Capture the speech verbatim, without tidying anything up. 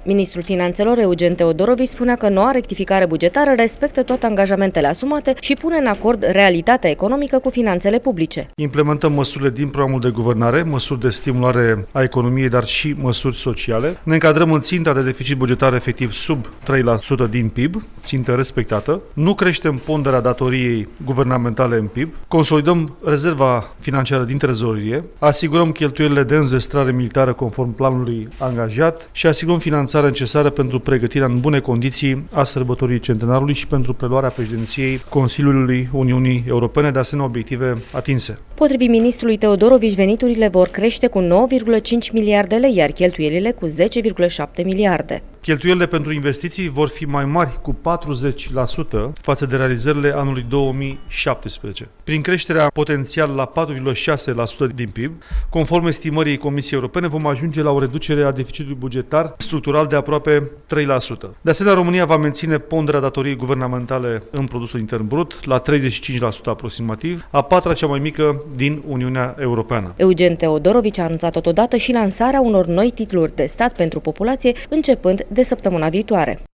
Ministrul Finanțelor Eugen Teodorovici spunea că noua rectificare bugetară respectă toate angajamentele asumate și pune în acord realitatea economică cu finanțele publice. Implementăm măsurile din programul de guvernare, măsuri de stimulare a economiei, dar și măsuri sociale. Ne încadrăm în ținta de deficit bugetar efectiv sub trei la sută din P I B, țintă respectată. Nu creștem ponderea datoriei guvernamentale în P I B. Consolidăm rezerva financiară din trezorerie. Asigurăm cheltuielile de înzestrare militară conform planului angajat și asigurăm finanțarea necesară pentru pregătirea în bune condiții a sărbătorii centenarului și pentru preluarea președinției Consiliului Uniunii Europene, de asemenea obiective atinse. Potrivit ministrului Teodorovici, veniturile vor crește cu nouă virgulă cinci miliarde lei, iar cheltuielile cu zece virgulă șapte miliarde. Cheltuielile pentru investiții vor fi mai mari cu patruzeci la sută față de realizările anului două mii șaptesprezece. Prin creșterea potențial la patru virgulă șase la sută din P I B, conform estimării Comisiei Europene, vom ajunge la o reducere a deficitului bugetar structural de aproape trei la sută. De asemenea, România va menține ponderea datoriei guvernamentale în produsul intern brut la treizeci și cinci la sută aproximativ, a patra cea mai mică din Uniunea Europeană. Eugen Teodorovici a anunțat totodată și lansarea unor noi titluri de stat pentru populație, începând de săptămâna viitoare.